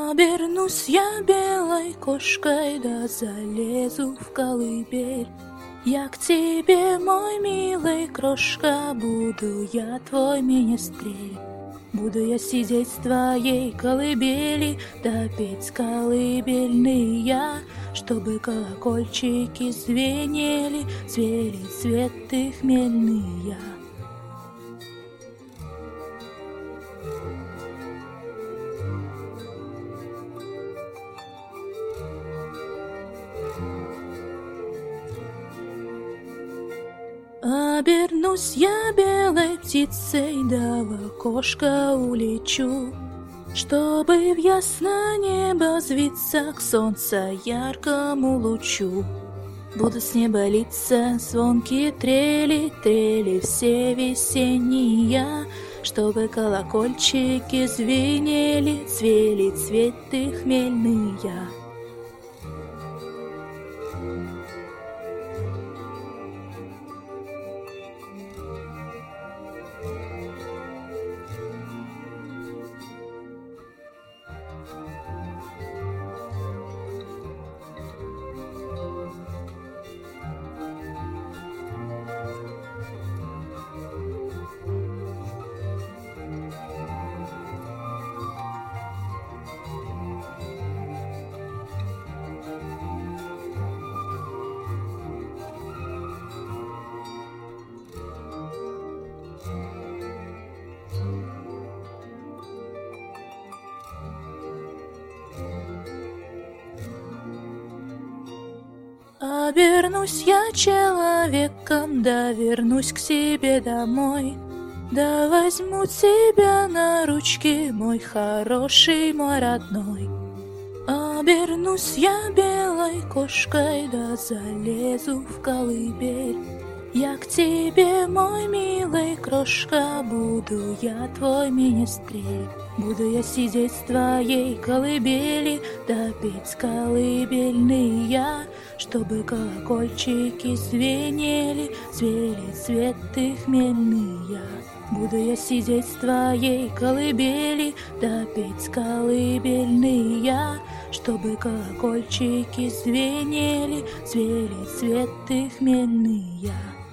Обернусь я белой кошкой, да залезу в колыбель. Я к тебе, мой милый крошка, буду я твой министрель. Буду я сидеть в твоей колыбели, да петь колыбельные, чтобы колокольчики звенели, звели цветы хмельные. Обернусь я белой птицей, да в окошко улечу, чтобы в ясное небо взвиться к солнца яркому лучу. Будут с неба литься звонкие трели, трели все весенние, чтобы колокольчики звенели, цвели цветы хмельные. Обернусь я человеком, да вернусь к себе домой, да возьму тебя на ручки, мой хороший, мой родной. Обернусь я белой кошкой, да залезу в колыбель. Я к тебе, мой милый крошка, буду я твой министрель. Буду я сидеть в твоей колыбели, да петь колыбельные, чтобы колокольчики звенели, звели цветы хмельные. Буду я сидеть в твоей колыбели, да петь колыбельные, чтобы колокольчики звенели, звели цветы хмельные.